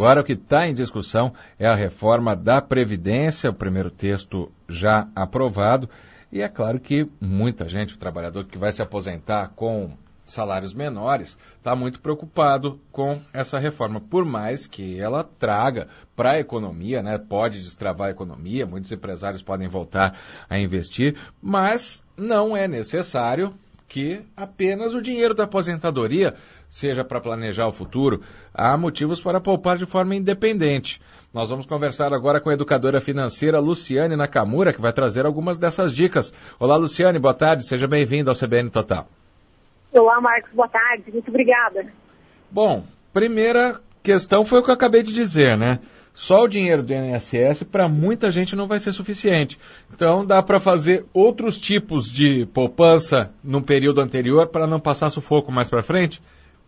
Agora o que está em discussão é a reforma da Previdência, o primeiro texto já aprovado, e é claro que muita gente, o trabalhador que vai se aposentar com salários menores, está muito preocupado com essa reforma, por mais que ela traga para a economia, né, pode destravar a economia, muitos empresários podem voltar a investir, mas não é necessário que apenas o dinheiro da aposentadoria seja para planejar o futuro. Há motivos para poupar de forma independente. Nós vamos conversar agora com a educadora financeira Luciane Nakamura, que vai trazer algumas dessas dicas. Olá, Luciane, boa tarde, seja bem-vinda ao CBN Total. Olá, Marcos, boa tarde, muito obrigada. Bom, primeira questão foi o que eu acabei de dizer, né? Só o dinheiro do INSS para muita gente não vai ser suficiente. Então dá para fazer outros tipos de poupança no período anterior para não passar sufoco mais para frente?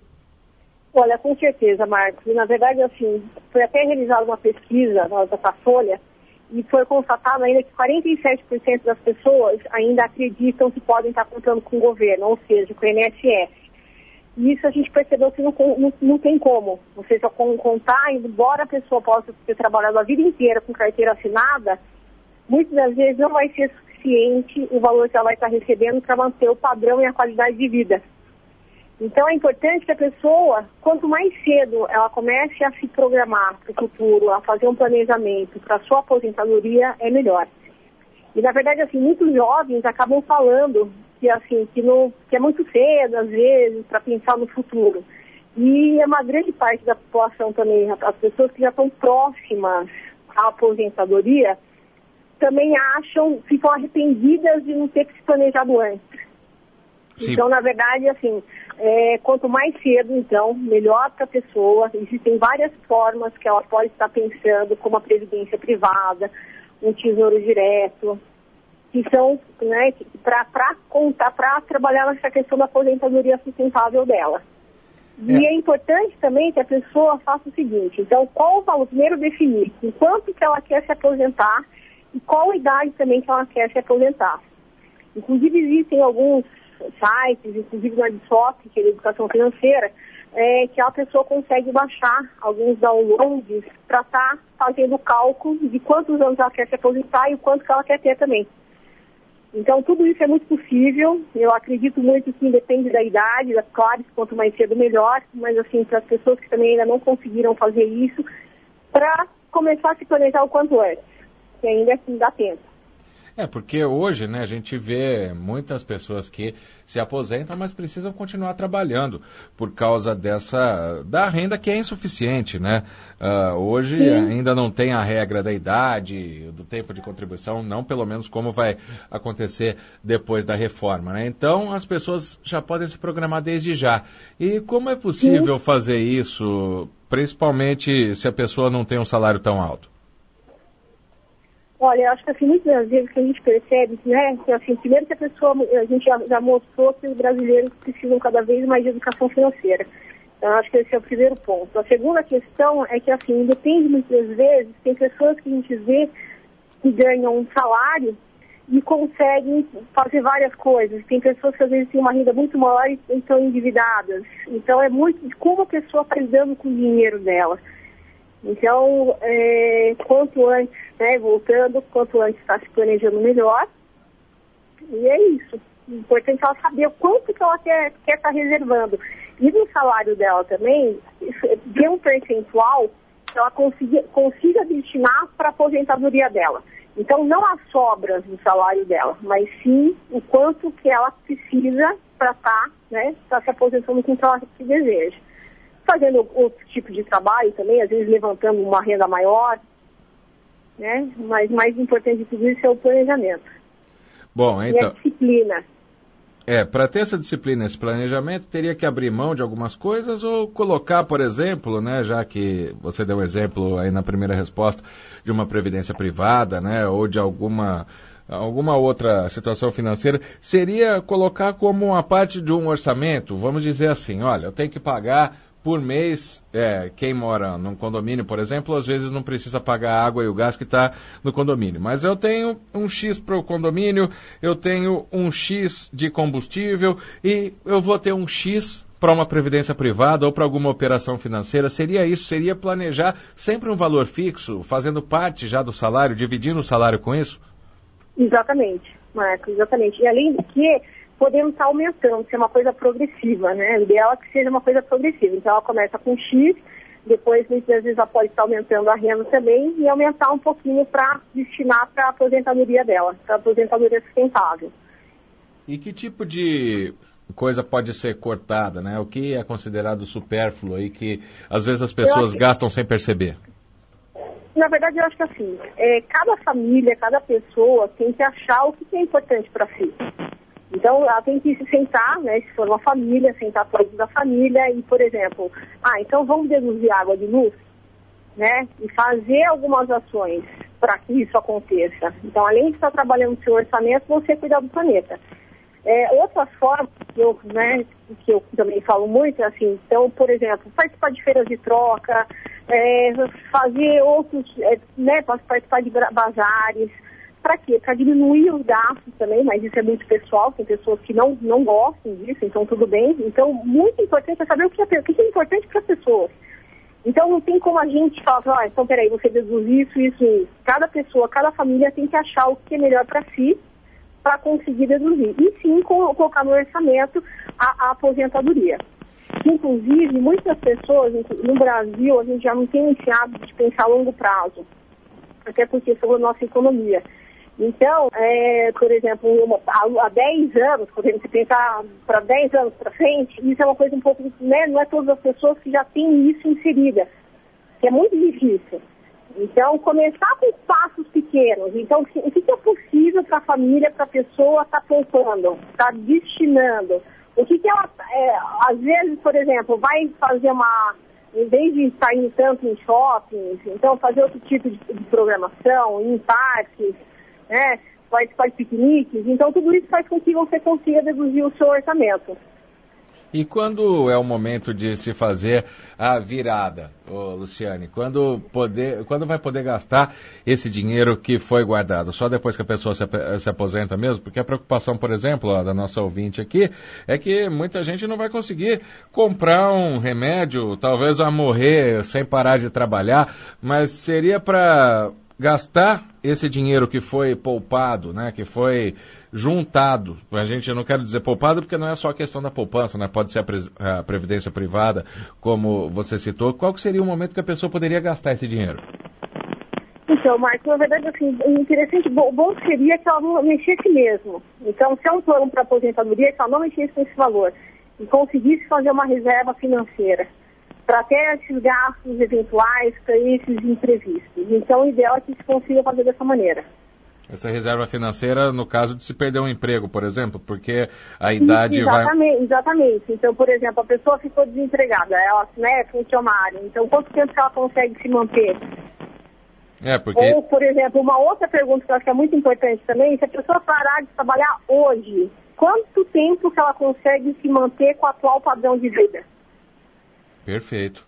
Olha, com certeza, Marcos. E, na verdade, assim, foi até realizada uma pesquisa na Datafolha e foi constatado ainda que 47% das pessoas ainda acreditam que podem estar contando com o governo, ou seja, com o INSS. E isso a gente percebeu que não tem como. Ou seja, contar, embora a pessoa possa ter trabalhado a vida inteira com carteira assinada, muitas das vezes não vai ser suficiente o valor que ela vai estar recebendo para manter o padrão e a qualidade de vida. Então é importante que a pessoa, quanto mais cedo ela comece a se programar para o futuro, a fazer um planejamento para a sua aposentadoria, é melhor. E na verdade, assim, muitos jovens acabam falando que, assim, que é muito cedo, às vezes, para pensar no futuro. E é uma grande parte da população também, as pessoas que já estão próximas à aposentadoria, também ficam arrependidas de não ter se planejado antes. Sim. Então, na verdade, assim, quanto mais cedo, então, melhor para a pessoa. Existem várias formas que ela pode estar pensando, como a previdência privada, um tesouro direto, que são, né, para trabalhar nessa questão da aposentadoria sustentável dela. E é importante também que a pessoa faça o seguinte: então, qual o valor? Primeiro, definir em quanto que ela quer se aposentar e qual a idade também que ela quer se aposentar. Inclusive, existem alguns sites, inclusive no Adsoft, que é a educação financeira, que a pessoa consegue baixar alguns downloads para estar fazendo o cálculo de quantos anos ela quer se aposentar e o quanto que ela quer ter também. Então, tudo isso é muito possível. Eu acredito muito que depende da idade, claro, quanto mais cedo melhor, mas assim, para as pessoas que também ainda não conseguiram fazer isso, para começar a se planejar o quanto antes, que ainda assim dá tempo. Porque hoje, né, a gente vê muitas pessoas que se aposentam, mas precisam continuar trabalhando por causa da renda que é insuficiente, né? Hoje ainda não tem a regra da idade, do tempo de contribuição, não pelo menos como vai acontecer depois da reforma, né? Então as pessoas já podem se programar desde já. E como é possível fazer isso, principalmente se a pessoa não tem um salário tão alto? Olha, eu acho que assim, muitas das vezes que a gente percebe, né, que assim, primeiro que a gente já mostrou que os brasileiros precisam cada vez mais de educação financeira. Então, eu acho que esse é o primeiro ponto. A segunda questão é que, assim, depende muitas vezes, tem pessoas que a gente vê que ganham um salário e conseguem fazer várias coisas. Tem pessoas que às vezes têm uma renda muito maior e estão endividadas. Então, é muito de como a pessoa está lidando com o dinheiro dela. Então, quanto antes, né, voltando, quanto antes está se planejando melhor. E é isso. O importante é ela saber o quanto que ela quer estar reservando. E no salário dela também, ter um percentual que ela consiga destinar para a aposentadoria dela. Então, não as sobras do salário dela, mas sim o quanto que ela precisa para estar, né, para se aposentando com o que ela deseja. Fazendo outro tipo de trabalho também, às vezes levantando uma renda maior, né? Mas mais importante de tudo isso é o planejamento. Bom, então... E a disciplina. Para ter essa disciplina, esse planejamento, teria que abrir mão de algumas coisas ou colocar, por exemplo, né, já que você deu um exemplo aí na primeira resposta, de uma previdência privada, né, ou de alguma outra situação financeira, seria colocar como uma parte de um orçamento, vamos dizer assim, olha, eu tenho que pagar por mês, quem mora num condomínio, por exemplo, às vezes não precisa pagar a água e o gás que está no condomínio. Mas eu tenho um X para o condomínio, eu tenho um X de combustível e eu vou ter um X para uma previdência privada ou para alguma operação financeira, seria isso? Seria planejar sempre um valor fixo, fazendo parte já do salário, dividindo o salário com isso? Exatamente, Marcos, exatamente. E além do que, podemos estar aumentando, ser uma coisa progressiva, né? O ideal é que seja uma coisa progressiva. Então ela começa com X, depois muitas vezes ela pode estar aumentando a renda também e aumentar um pouquinho para destinar para a aposentadoria dela, para a aposentadoria sustentável. E que tipo de coisa pode ser cortada, né? O que é considerado supérfluo aí que às vezes as pessoas gastam sem perceber? Na verdade, eu acho que assim, cada família, cada pessoa tem que achar o que é importante para si. Então, ela tem que se sentar, né, se for uma família, sentar todos da família e, por exemplo, então vamos deduzir água de luz, né, e fazer algumas ações para que isso aconteça. Então, além de estar trabalhando no seu orçamento, você cuidar do planeta. Outras formas que eu também falo muito, assim, então, por exemplo, participar de feiras de troca, fazer outros, participar de bazares. Para quê? Para diminuir os gastos também, mas isso é muito pessoal, tem pessoas que não gostam disso, então tudo bem. Então, muito importante é saber o que é importante para as pessoas. Então, não tem como a gente falar, então, peraí, você deduz isso. Cada pessoa, cada família tem que achar o que é melhor para si, para conseguir deduzir. E sim, colocar no orçamento a aposentadoria. Inclusive, muitas pessoas, no Brasil, a gente já não tem esse hábito de pensar a longo prazo, até porque sobre a nossa economia. Então, por exemplo, há 10 anos, quando a gente pensar para 10 anos para frente, isso é uma coisa um pouco, né, não é todas as pessoas que já têm isso inserida, que é muito difícil. Então, começar com passos pequenos. Então, o que é possível para a família, para a pessoa estar poupando, estar destinando? O que ela, às vezes, por exemplo, vai fazer em vez de estar indo tanto em shoppings, então fazer outro tipo de programação, em parques, né, participar de piqueniques. Então, tudo isso faz com que você consiga deduzir o seu orçamento. E quando é o momento de se fazer a virada, Luciane? Quando vai poder gastar esse dinheiro que foi guardado? Só depois que a pessoa se aposenta mesmo? Porque a preocupação, por exemplo, da nossa ouvinte aqui, é que muita gente não vai conseguir comprar um remédio, talvez vá morrer sem parar de trabalhar, mas seria para gastar esse dinheiro que foi poupado, né, que foi juntado. A gente não quero dizer poupado porque não é só a questão da poupança, né, pode ser a previdência privada, como você citou. Qual que seria o momento que a pessoa poderia gastar esse dinheiro? Então, Marcos, na verdade, assim, interessante, bom seria que ela não mexesse mesmo. Então, se é um plano para aposentadoria, que ela não mexesse com esse valor e conseguisse fazer uma reserva financeira para até esses gastos eventuais, para esses imprevistos. Então, o ideal é que se consiga fazer dessa maneira. Essa reserva financeira, no caso de se perder um emprego, por exemplo, porque a idade Exatamente. Então, por exemplo, a pessoa ficou desempregada, ela é funcionária. Então, quanto tempo ela consegue se manter? Ou, por exemplo, uma outra pergunta que eu acho que é muito importante também, se a pessoa parar de trabalhar hoje, quanto tempo que ela consegue se manter com o atual padrão de vida? Perfeito.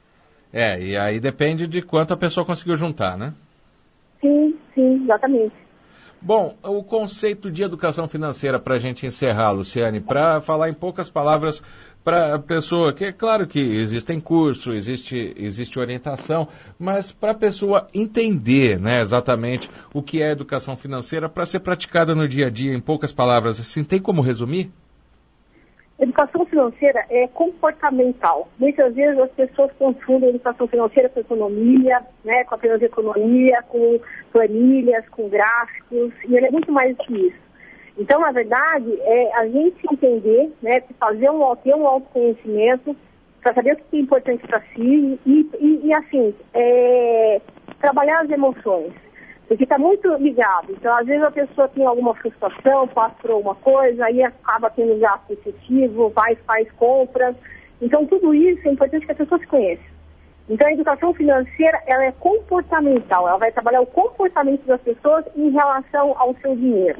E aí depende de quanto a pessoa conseguiu juntar, né? Sim, exatamente. Bom, o conceito de educação financeira, para a gente encerrar, Luciane, para falar em poucas palavras para a pessoa, que é claro que existem cursos, existe orientação, mas para a pessoa entender, né, exatamente o que é educação financeira para ser praticada no dia a dia, em poucas palavras, assim, tem como resumir? Educação financeira é comportamental. Muitas vezes as pessoas confundem educação financeira com economia, né, com apenas economia, com planilhas, com gráficos, e ele é muito mais do que isso. Então, na verdade, a gente se entender, né, ter um autoconhecimento para saber o que é importante para si e assim, trabalhar as emoções. Porque está muito ligado. Então, às vezes a pessoa tem alguma frustração, passa por alguma coisa, aí acaba tendo gasto excessivo, faz compras. Então, tudo isso é importante que a pessoa se conheça. Então, a educação financeira, ela é comportamental. Ela vai trabalhar o comportamento das pessoas em relação ao seu dinheiro.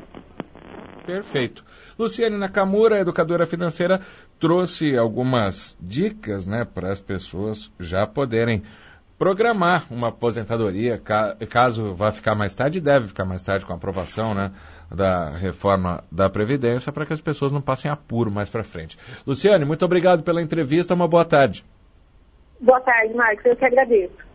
Perfeito. Luciane Nakamura, educadora financeira, trouxe algumas dicas, né, para as pessoas já poderem programar uma aposentadoria, caso vá ficar mais tarde, deve ficar mais tarde com a aprovação, né, da reforma da Previdência, para que as pessoas não passem apuro mais para frente. Luciane, muito obrigado pela entrevista, uma boa tarde. Boa tarde, Marcos, eu que agradeço.